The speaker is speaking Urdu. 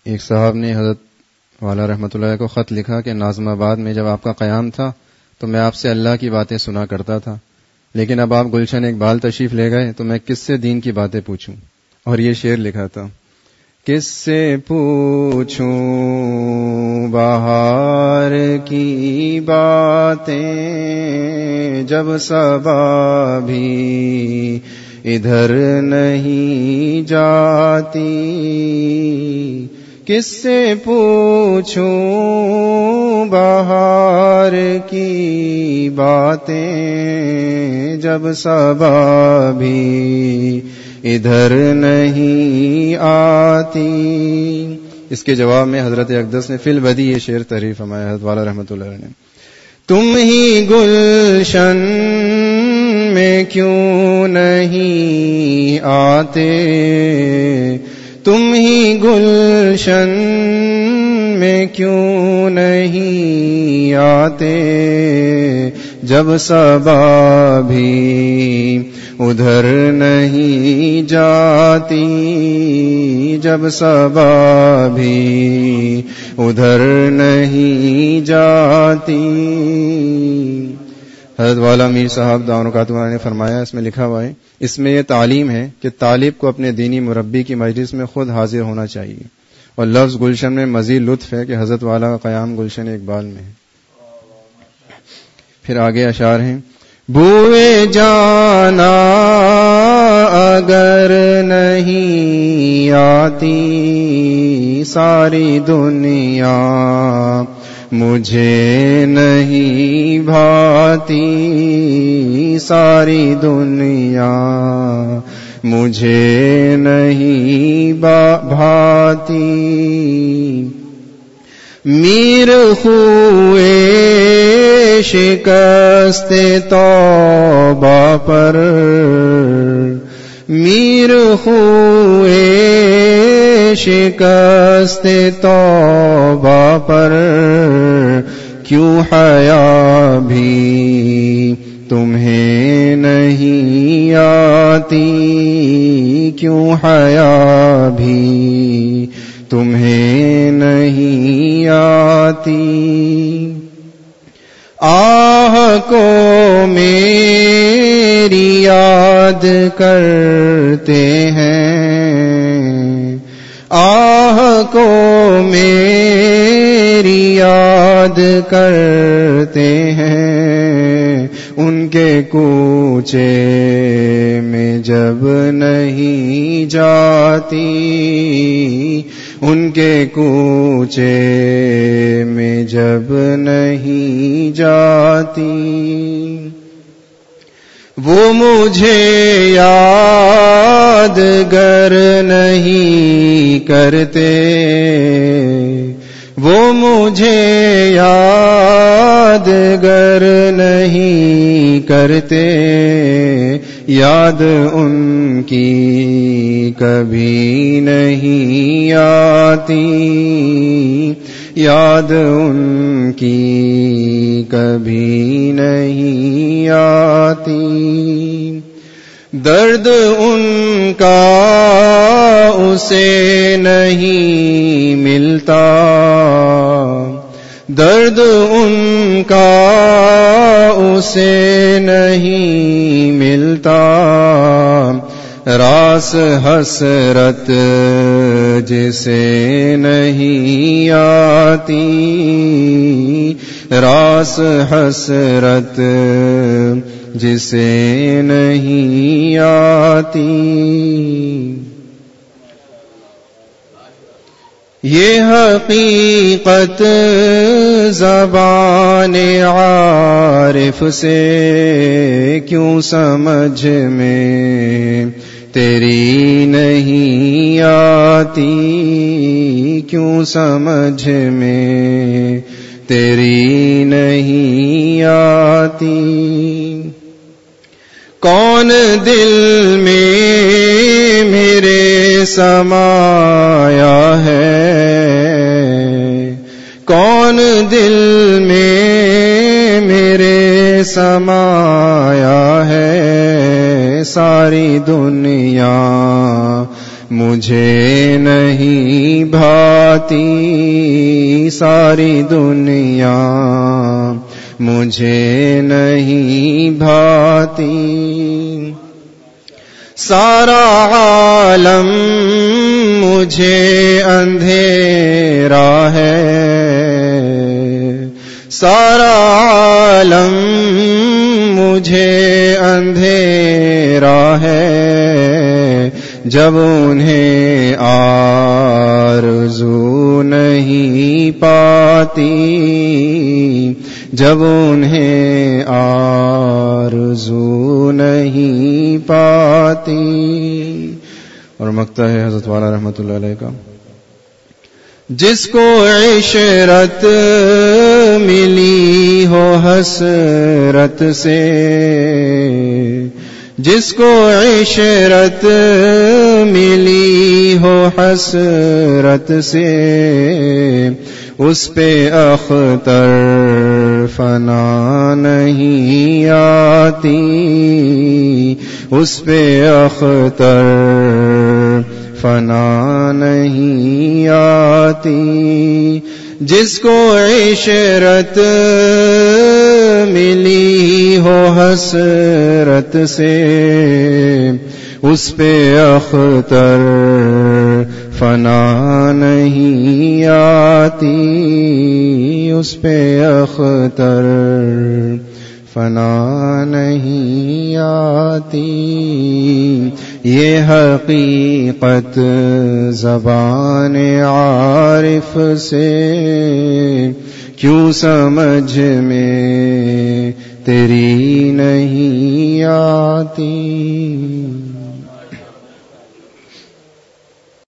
ایک صاحب نے حضرت والا رحمۃ اللہ کو خط لکھا کہ ناظم آباد میں جب آپ کا قیام تھا تو میں آپ سے اللہ کی باتیں سنا کرتا تھا، لیکن اب آپ گلشن اقبال تشریف لے گئے تو میں کس سے دین کی باتیں پوچھوں؟ اور یہ شعر لکھا تھا: کس سے پوچھوں بہار کی باتیں جب صبا بھی ادھر نہیں جاتی، کس سے پوچھوں بہار کی باتیں جب صبا بھی ادھر نہیں آتی۔ اس کے جواب میں حضرت اقدس نے فی البدی یہ شعر تحریر فرمایا حضرت والا رحمۃ اللہ علیہ نے: تم ہی گلشن میں کیوں نہیں آتے، تم ہی گلشن میں کیوں نہیں آتے، جب صبا بھی ادھر نہیں جاتی، جب صبا بھی ادھر نہیں جاتی۔ حضرت والا میر صاحب دامرکاتہ نے فرمایا، اس میں لکھا ہوا ہے، اس میں یہ تعلیم ہے کہ طالب کو اپنے دینی مربی کی مجلس میں خود حاضر ہونا چاہیے۔ اور لفظ گلشن میں مزید لطف ہے کہ حضرت والا کا قیام گلشن اقبال میں ہے۔ پھر آگے اشعار ہیں: بوئے جانا اگر نہیں آتی ساری دنیا مجھے نہیں بھاتی، ساری دنیا مجھے نہیں بھاتی۔ میر خوئے شکست توبہ پر، میر خوئے شکست توبہ پر، کیوں حیا بھی تمہیں نہیں آتی، کیوں حیا بھی تمہیں نہیں آتی۔ آہ کو میری یاد کرتے ہیں، آہ کو میری یاد کرتے ہیں، ان کے کوچے میں جب نہیں جاتی، ان کے کوچے میں جب نہیں جاتی۔ وہ مجھے یاد گر نہیں کرتے، وہ مجھے یاد گر نہیں کرتے، یاد ان کی کبھی نہیں آتی، یاد ان کی کبھی نہیں آتی۔ درد ان کا اسے نہیں ملتا، درد ان کا اسے نہیں ملتا، راس حسرت جسے نہیں آتی، راس حسرت جسے نہیں آتی۔ یہ حقیقت زبان عارف سے کیوں سمجھ میں تیری نہیں آتی، کیوں سمجھ میں تیری نہیں آتی۔ کون دل میں میرے سمایا ہے، کون دل میں میرے سمایا ہے، ساری دنیا مجھے نہیں بھاتی، پاتی ساری دنیا مجھے نہیں بھاتی سارا عالم مجھے اندھیرا ہے سارا عالم مجھے اندھیرا ہے جب انہیں آرزو نہیں پاتی جب انہیں آرزو نہیں پاتی. اور مقطع ہے حضرت والا رحمۃ اللہ علیہ کا. جس کو عشرت ملی ہو حسرت سے جس کو عشرت ملی ہو حسرت سے اس پہ اختر فنا نہیں آتی اس پہ اختر فنا نہیں آتی. جس کو عشرت ملی ہو حسرت سے اس پہ اختر فنا نہیں آتی اس پہ اختر فنا نہیں آتی. یہ حقیقت زبان عارف سے کیوں سمجھ میں تیری نہیں آتی.